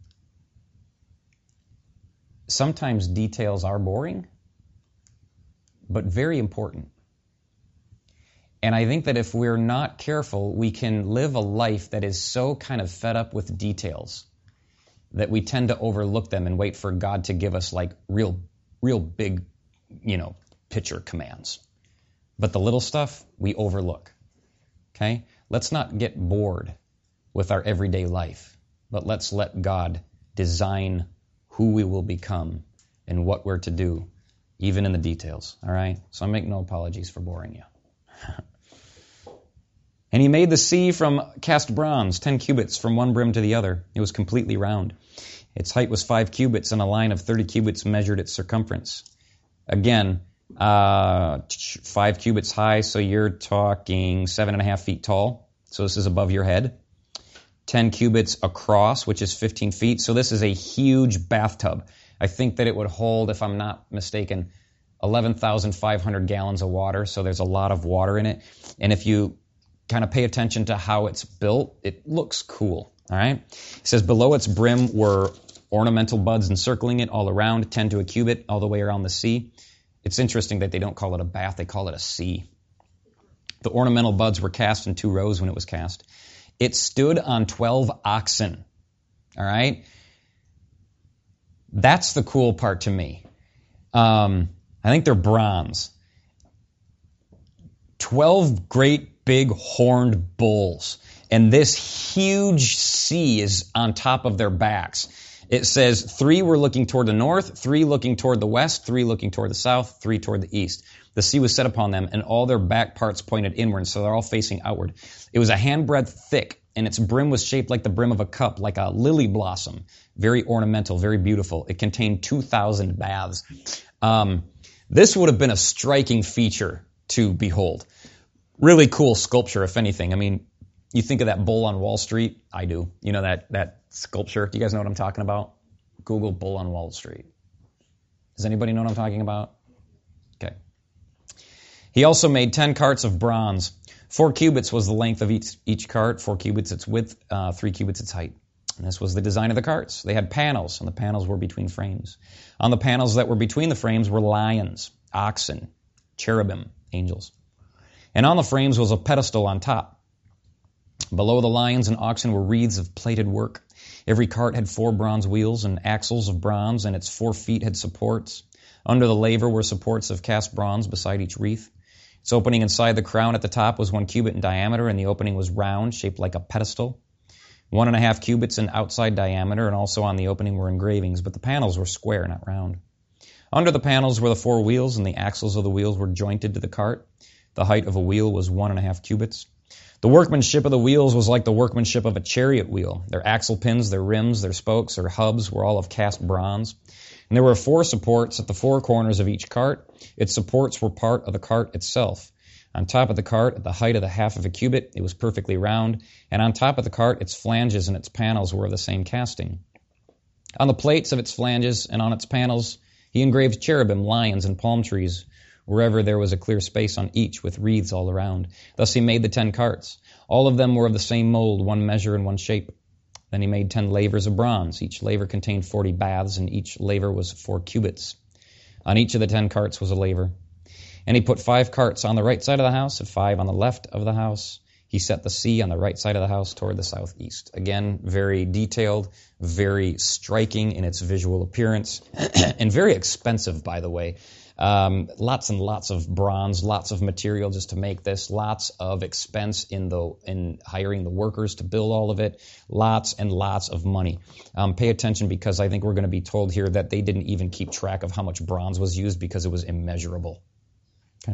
[SPEAKER 1] sometimes details are boring, but very important. And I think that if we're not careful, we can live a life that is so kind of fed up with details that we tend to overlook them and wait for God to give us like real, real big, you know, picture commands. But the little stuff we overlook. Okay? Let's not get bored with our everyday life, but let's let God design who we will become and what we're to do, even in the details. All right? So I make no apologies for boring you. And he made the sea from cast bronze, ten cubits from one brim to the other. It was completely round. Its height was five cubits, and a line of thirty cubits measured its circumference. Again, uh, five cubits high, so you're talking seven and a half feet tall. So this is above your head. Ten cubits across, which is fifteen feet. So this is a huge bathtub. I think that it would hold, if I'm not mistaken, eleven thousand five hundred gallons of water. So there's a lot of water in it. And if you kind of pay attention to how it's built, it looks cool. All right. It says below its brim were ornamental buds encircling it all around, ten to a cubit, all the way around the sea. It's interesting that they don't call it a bath, they call it a sea. The ornamental buds were cast in two rows when it was cast. It stood on twelve oxen. All right. That's the cool part to me. Um, I think they're bronze. Twelve great big horned bulls. And this huge sea is on top of their backs. It says three were looking toward the north, three looking toward the west, three looking toward the south, three toward the east. The sea was set upon them, and all their back parts pointed inward, so they're all facing outward. It was a handbreadth thick, and its brim was shaped like the brim of a cup, like a lily blossom. Very ornamental, very beautiful. It contained two thousand baths. Um, this would have been a striking feature to behold. Really cool sculpture, if anything. I mean, you think of that bull on Wall Street? I do. You know that that sculpture? Do you guys know what I'm talking about? Google bull on Wall Street. Does anybody know what I'm talking about? Okay. He also made ten carts of bronze. Four cubits was the length of each, each cart, four cubits its width, uh, three cubits its height. And this was the design of the carts. They had panels, and the panels were between frames. On the panels that were between the frames were lions, oxen, cherubim, angels. And on the frames was a pedestal on top. Below the lions and oxen were wreaths of plated work. Every cart had four bronze wheels and axles of bronze, and its four feet had supports. Under the laver were supports of cast bronze beside each wreath. Its opening inside the crown at the top was one cubit in diameter, and the opening was round, shaped like a pedestal. One and a half cubits in outside diameter, and also on the opening were engravings, but the panels were square, not round. Under the panels were the four wheels, and the axles of the wheels were jointed to the cart. The height of a wheel was one and a half cubits. The workmanship of the wheels was like the workmanship of a chariot wheel. Their axle pins, their rims, their spokes, their hubs were all of cast bronze. And there were four supports at the four corners of each cart. Its supports were part of the cart itself. On top of the cart, at the height of the half of a cubit, it was perfectly round, and on top of the cart, its flanges and its panels were of the same casting. On the plates of its flanges and on its panels, he engraved cherubim, lions, and palm trees, wherever there was a clear space on each, with wreaths all around. Thus he made the ten carts. All of them were of the same mold, one measure and one shape. Then he made ten lavers of bronze. Each laver contained forty baths, and each laver was four cubits. On each of the ten carts was a laver. And he put five carts on the right side of the house and five on the left of the house. He set the sea on the right side of the house toward the southeast. Again, very detailed, very striking in its visual appearance, and very expensive, by the way. Um, lots and lots of bronze, lots of material just to make this, lots of expense in the in hiring the workers to build all of it, lots and lots of money. Um, pay attention, because I think we're going to be told here that they didn't even keep track of how much bronze was used because it was immeasurable. Okay.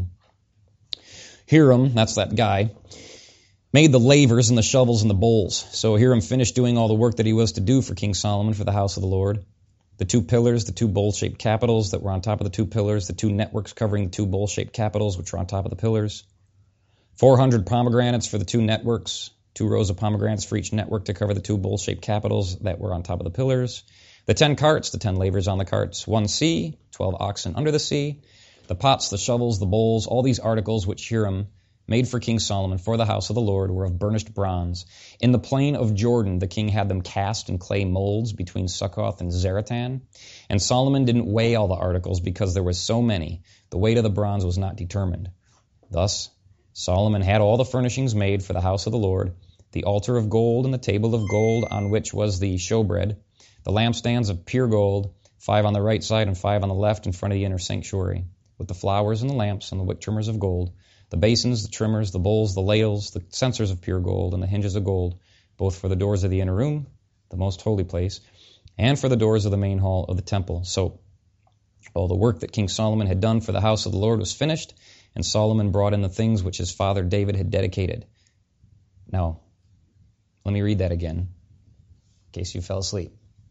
[SPEAKER 1] Hiram, that's that guy, made the lavers and the shovels and the bowls. So Hiram finished doing all the work that he was to do for King Solomon for the house of the Lord. The two pillars, the two bowl-shaped capitals that were on top of the two pillars, the two networks covering the two bowl-shaped capitals which were on top of the pillars, four hundred pomegranates for the two networks, two rows of pomegranates for each network to cover the two bowl-shaped capitals that were on top of the pillars, the ten carts, the ten lavers on the carts, one sea, twelve oxen under the sea, the pots, the shovels, the bowls, all these articles which Hiram made for King Solomon for the house of the Lord were of burnished bronze. In the plain of Jordan, the king had them cast in clay molds between Succoth and Zaratan. And Solomon didn't weigh all the articles because there were so many. The weight of the bronze was not determined. Thus, Solomon had all the furnishings made for the house of the Lord, the altar of gold and the table of gold on which was the showbread, the lampstands of pure gold, five on the right side and five on the left in front of the inner sanctuary, with the flowers and the lamps and the wick trimmers of gold, the basins, the trimmers, the bowls, the ladles, the censers of pure gold, and the hinges of gold, both for the doors of the inner room, the most holy place, and for the doors of the main hall of the temple. So all the work that King Solomon had done for the house of the Lord was finished, and Solomon brought in the things which his father David had dedicated. Now, let me read that again, in case you fell asleep.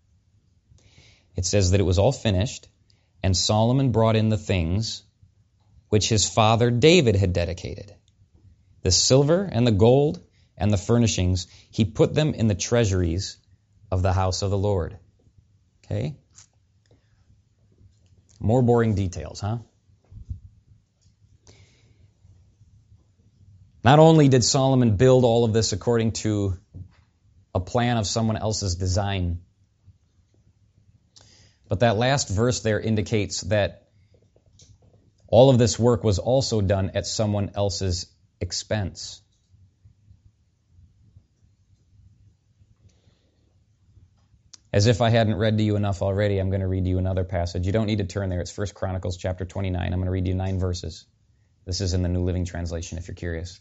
[SPEAKER 1] It says that it was all finished, and Solomon brought in the things which his father David had dedicated. The silver and the gold and the furnishings, he put them in the treasuries of the house of the Lord. Okay? More boring details, huh? Not only did Solomon build all of this according to a plan of someone else's design, but that last verse there indicates that all of this work was also done at someone else's expense. As if I hadn't read to you enough already, I'm going to read to you another passage. You don't need to turn there. It's First Chronicles chapter twenty-nine. I'm going to read you nine verses. This is in the New Living Translation, if you're curious.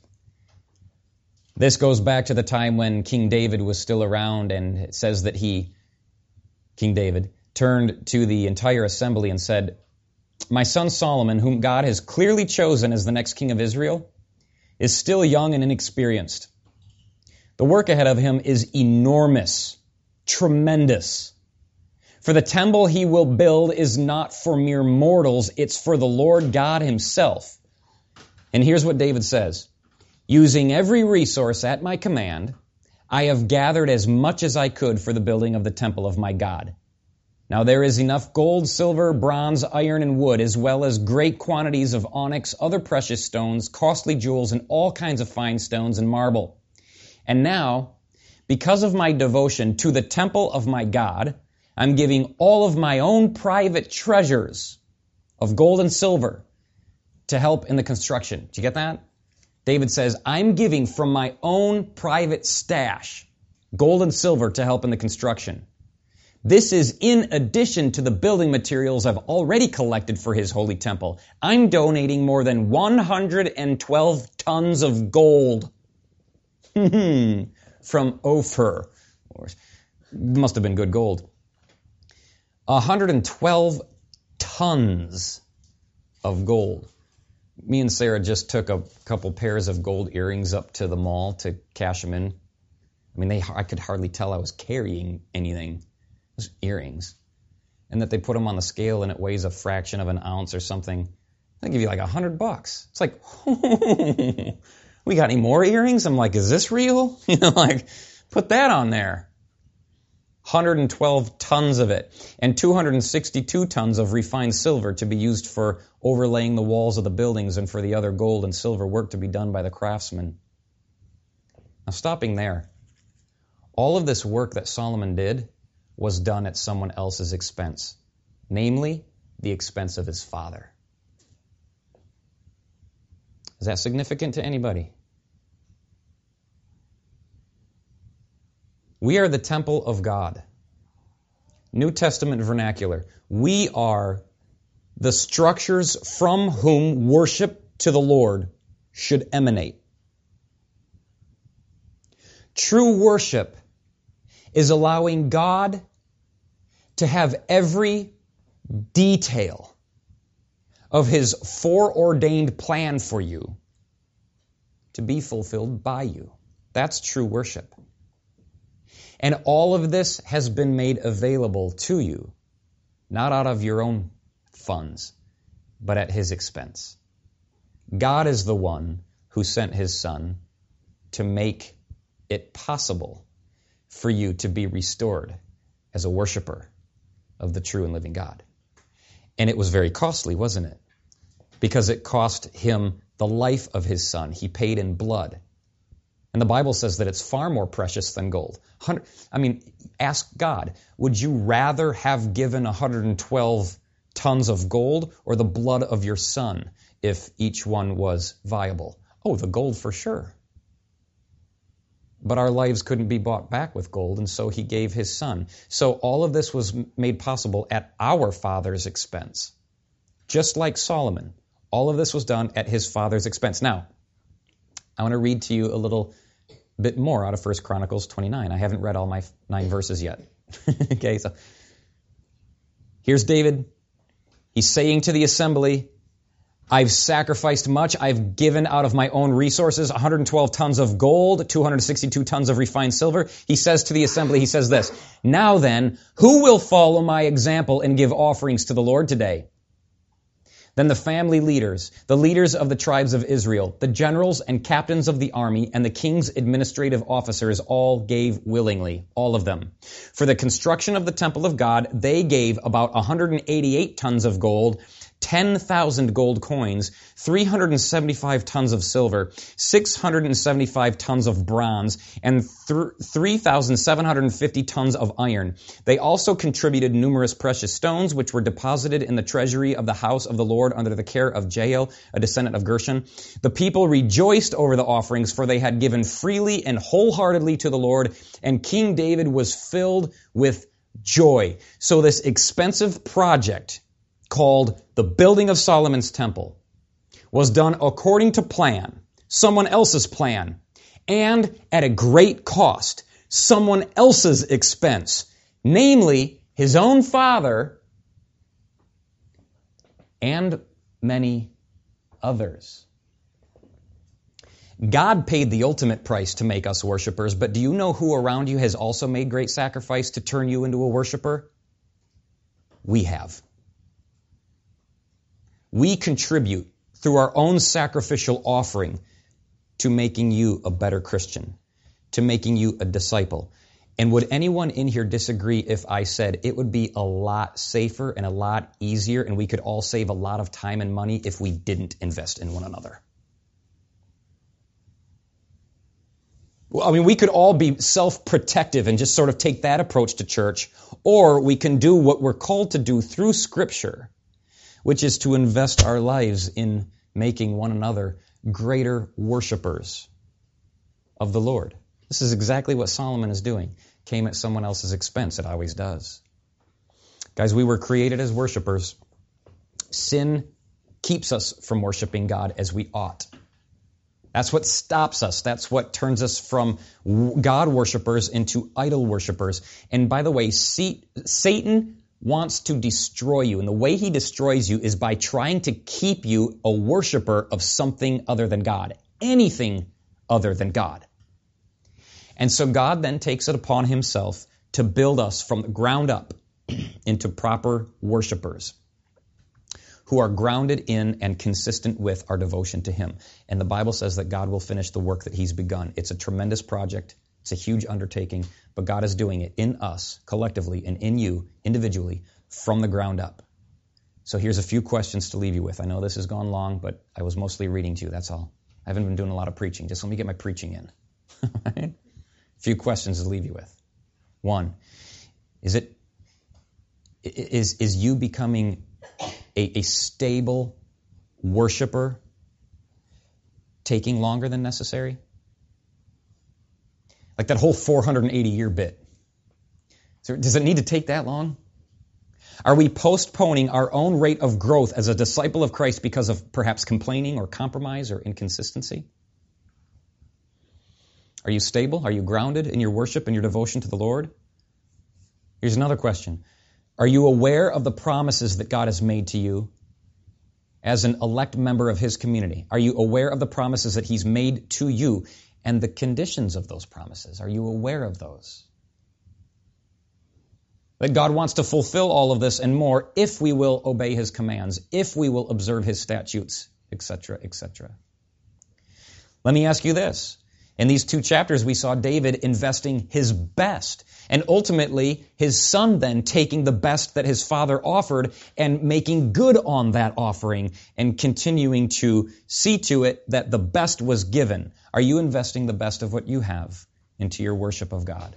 [SPEAKER 1] This goes back to the time when King David was still around, and it says that he King David, turned to the entire assembly and said, "My son Solomon, whom God has clearly chosen as the next king of Israel, is still young and inexperienced. The work ahead of him is enormous, tremendous. For the temple he will build is not for mere mortals, it's for the Lord God himself." And here's what David says, "Using every resource at my command, I have gathered as much as I could for the building of the temple of my God. Now there is enough gold, silver, bronze, iron, and wood, as well as great quantities of onyx, other precious stones, costly jewels, and all kinds of fine stones and marble. And now, because of my devotion to the temple of my God, I'm giving all of my own private treasures of gold and silver to help in the construction." Do you get that? David says, I'm giving from my own private stash gold and silver to help in the construction. This is in addition to the building materials I've already collected for his holy temple. I'm donating more than one hundred twelve tons of gold from Ophir. Must have been good gold. one hundred twelve tons of gold. Me and Sarah just took a couple pairs of gold earrings up to the mall to cash them in. I mean, they I could hardly tell I was carrying anything. Those earrings. And that they put them on the scale and it weighs a fraction of an ounce or something. They give you like a hundred bucks. It's like, we got any more earrings? I'm like, is this real? You know, like, put that on there. one hundred twelve tons of it. And two hundred sixty-two tons of refined silver to be used for overlaying the walls of the buildings and for the other gold and silver work to be done by the craftsmen. Now, stopping there, all of this work that Solomon did was done at someone else's expense, namely the expense of his father. Is that significant to anybody? We are the temple of God. New Testament vernacular. We are the structures from whom worship to the Lord should emanate. True worship is allowing God to have every detail of his foreordained plan for you to be fulfilled by you. That's true worship. And all of this has been made available to you, not out of your own funds, but at his expense. God is the one who sent his Son to make it possible for you to be restored as a worshiper of the true and living God. And it was very costly, wasn't it? Because it cost him the life of his Son. He paid in blood. And the Bible says that it's far more precious than gold. I mean, ask God, would you rather have given one hundred twelve tons of gold or the blood of your Son if each one was viable? Oh, the gold for sure. But our lives couldn't be bought back with gold, and so he gave his Son. So all of this was made possible at our Father's expense. Just like Solomon, all of this was done at his Father's expense. Now, I want to read to you a little bit more out of First Chronicles twenty-nine. I haven't read all my nine verses yet. Okay, so here's David. He's saying to the assembly, I've sacrificed much. I've given out of my own resources one hundred twelve tons of gold, two hundred sixty-two tons of refined silver. He says to the assembly, he says this, now then, who will follow my example and give offerings to the Lord today? Then the family leaders, the leaders of the tribes of Israel, the generals and captains of the army, and the king's administrative officers all gave willingly, all of them. For the construction of the temple of God, they gave about one hundred eighty-eight tons of gold, ten thousand gold coins, three hundred seventy-five tons of silver, six hundred seventy-five tons of bronze, and th- three thousand seven hundred fifty tons of iron. They also contributed numerous precious stones, which were deposited in the treasury of the house of the Lord under the care of Jael, a descendant of Gershon. The people rejoiced over the offerings, for they had given freely and wholeheartedly to the Lord, and King David was filled with joy. So this expensive project called the building of Solomon's temple was done according to plan, someone else's plan, and at a great cost, someone else's expense, namely his own Father, and many others. God paid the ultimate price to make us worshipers, but do you know who around you has also made great sacrifice to turn you into a worshiper? We have. We contribute through our own sacrificial offering to making you a better Christian, to making you a disciple. And would anyone in here disagree if I said it would be a lot safer and a lot easier and we could all save a lot of time and money if we didn't invest in one another? Well, I mean, we could all be self-protective and just sort of take that approach to church, or we can do what we're called to do through Scripture, which is to invest our lives in making one another greater worshipers of the Lord. This is exactly what Solomon is doing. Came at someone else's expense. It always does. Guys, we were created as worshipers. Sin keeps us from worshiping God as we ought. That's what stops us. That's what turns us from God worshipers into idol worshipers. And by the way, Satan wants to destroy you. And the way he destroys you is by trying to keep you a worshiper of something other than God. Anything other than God. And so God then takes it upon himself to build us from the ground up into proper worshipers who are grounded in and consistent with our devotion to him. And the Bible says that God will finish the work that he's begun. It's a tremendous project. It's a huge undertaking, but God is doing it in us, collectively, and in you, individually, from the ground up. So here's a few questions to leave you with. I know this has gone long, but I was mostly reading to you, that's all. I haven't been doing a lot of preaching. Just let me get my preaching in. Right? A few questions to leave you with. One, is it is is you becoming a, a stable worshiper taking longer than necessary? Like that whole four hundred eighty year bit. So does it need to take that long? Are we postponing our own rate of growth as a disciple of Christ because of perhaps complaining or compromise or inconsistency? Are you stable? Are you grounded in your worship and your devotion to the Lord? Here's another question. Are you aware of the promises that God has made to you as an elect member of his community? Are you aware of the promises that he's made to you and the conditions of those promises? Are you aware of those? That God wants to fulfill all of this and more if we will obey his commands, if we will observe his statutes, et cetera, et cetera. Let me ask you this. In these two chapters, we saw David investing his best, and ultimately his son then taking the best that his father offered and making good on that offering and continuing to see to it that the best was given. Are you investing the best of what you have into your worship of God?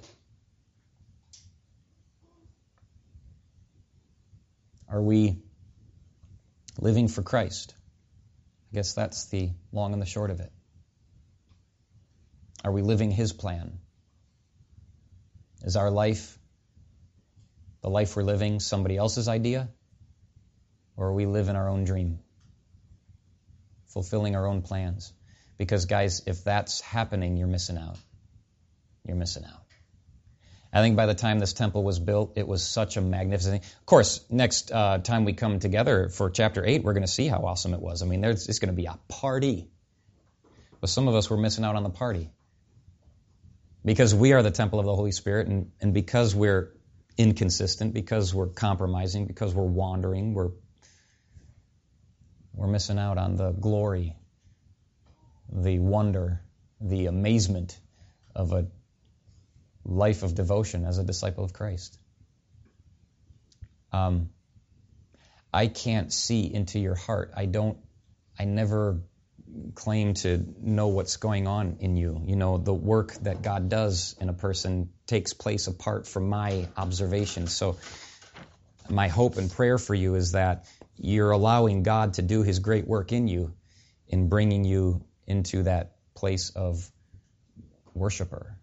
[SPEAKER 1] Are we living for Christ? I guess that's the long and the short of it. Are we living his plan? Is our life, the life we're living, somebody else's idea? Or are we living our own dream? Fulfilling our own plans? Because guys, if that's happening, you're missing out. You're missing out. I think by the time this temple was built, it was such a magnificent thing. Of course, next uh, time we come together for chapter eight, we're going to see how awesome it was. I mean, there's, it's going to be a party. But some of us were missing out on the party. Because we are the temple of the Holy Spirit, and, and because we're inconsistent, because we're compromising, because we're wandering, we're, we're missing out on the glory, the wonder, the amazement of a life of devotion as a disciple of Christ. Um, I can't see into your heart. I don't, I never claim to know what's going on in you. You know, the work that God does in a person takes place apart from my observation. So my hope and prayer for you is that you're allowing God to do his great work in you in bringing you into that place of worshiper.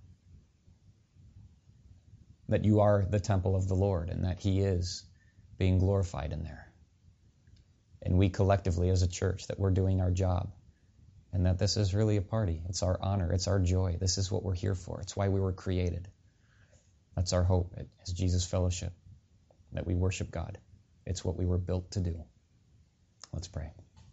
[SPEAKER 1] That you are the temple of the Lord and that he is being glorified in there. And we collectively as a church, that we're doing our job. And that this is really a party. It's our honor. It's our joy. This is what we're here for. It's why we were created. That's our hope as Jesus Fellowship. that we worship God. It's what we were built to do. Let's pray.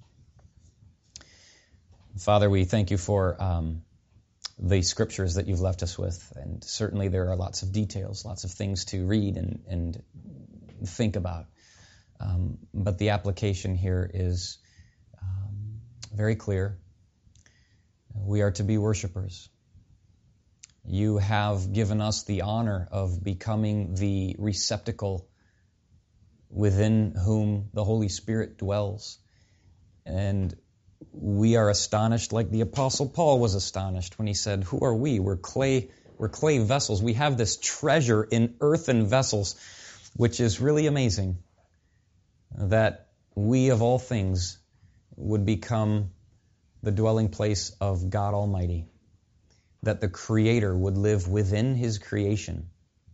[SPEAKER 1] Father, we thank you for um, the scriptures that you've left us with, and certainly there are lots of details, lots of things to read and, and think about. Um, but the application here is um, very clear. We are to be worshipers. You have given us the honor of becoming the receptacle within whom the Holy Spirit dwells. And we are astonished like the Apostle Paul was astonished when he said, who are we? We're clay, we're clay vessels. We have this treasure in earthen vessels, which is really amazing that we of all things would become the dwelling place of God Almighty, that the Creator would live within His creation.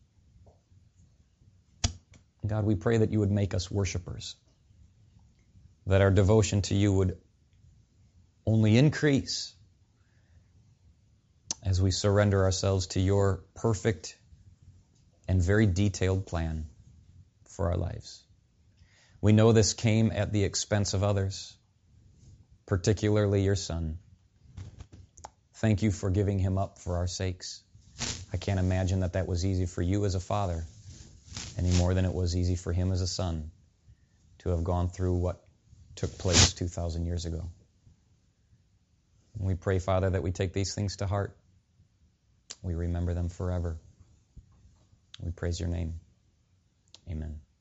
[SPEAKER 1] God, we pray that you would make us worshipers, that our devotion to you would only increase as we surrender ourselves to your perfect and very detailed plan for our lives. We know this came at the expense of others, particularly your Son. Thank you for giving him up for our sakes. I can't imagine that that was easy for you as a father any more than it was easy for him as a son to have gone through what took place two thousand years ago. And we pray, Father, that we take these things to heart. We remember them forever. We praise your name. Amen.